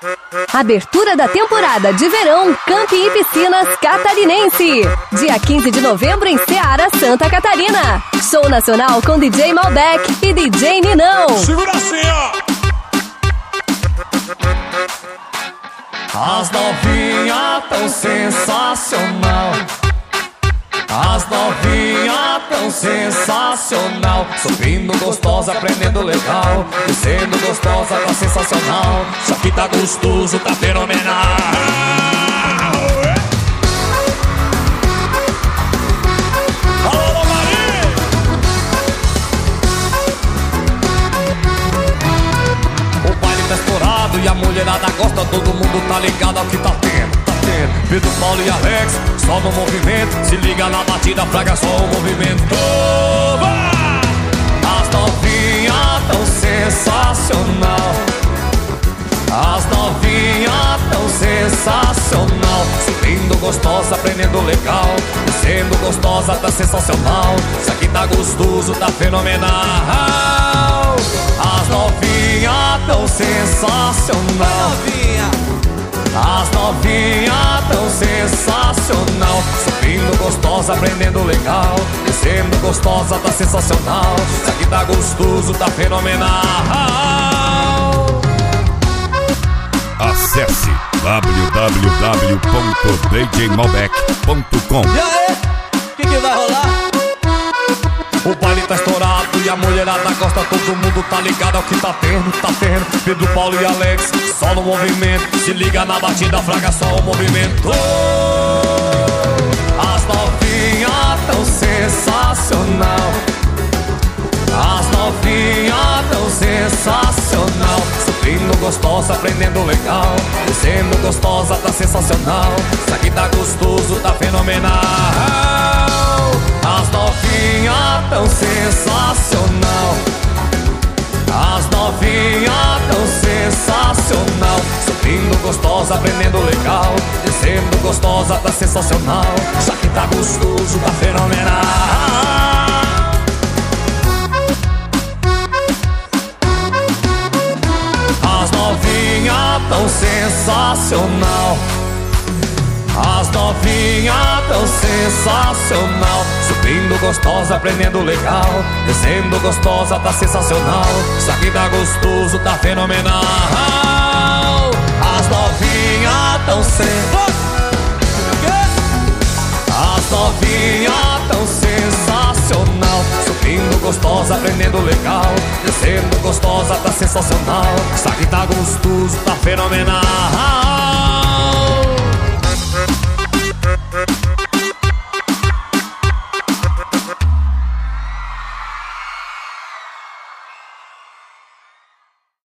Abertura da temporada de verão Camping e Piscinas Catarinense. Dia 15 de novembro em Ceará, Santa Catarina. Show nacional com DJ Malbec e DJ Ninão. Segura assim, ó. As novinhas tão sensacional. As novinhas tão sensacional. Subindo gostosa, aprendendo legal. Descendo gostosa, tá sensacional. Isso aqui tá gostoso, tá fenomenal. Alô, Maria! O baile tá estourado e a mulherada gosta. Todo mundo tá ligado ao que tá tendo. Pedro, Paulo e Alex, só no movimento. Se liga na batida, fraga só o movimento. As novinhas tão sensacional. As novinhas tão sensacional. Subindo gostosa, aprendendo legal. Descendo gostosa, tá sensacional. Isso aqui tá gostoso, tá fenomenal. As novinhas tão sensacional. As novinhas tão sensacional. Subindo gostosa, aprendendo legal. Descendo gostosa, tá sensacional. Isso aqui tá gostoso, tá fenomenal. Acesse www.djmalbec.com. E aí, o que vai rolar? O baile tá estourado e a mulherada gosta. Todo mundo tá ligado ao que tá tendo, tá tendo. Pedro, Paulo e Alex, só no movimento. Se liga na batida, fraga só o movimento. As novinhas tão sensacional. As novinhas tão sensacional. Subindo gostosa, aprendendo legal. Descendo gostosa, tá sensacional. Isso aqui tá gostoso, tá fenomenal. As novinhas tão sensacional. As novinhas tão sensacional. Subindo gostosa, aprendendo legal. Descendo gostosa, tá sensacional. Isso aqui tá gostoso, tá fenomenal. As novinhas tão sensacional. As novinhas tão sensacional. Subindo gostosa, aprendendo legal. Descendo gostosa, tá sensacional. Isso aqui tá gostoso, tá fenomenal. As novinhas tão sensacional. As novinhas tão sensacional. Subindo gostosa, aprendendo legal. Descendo gostosa, tá sensacional. Isso aqui tá gostoso, tá fenomenal.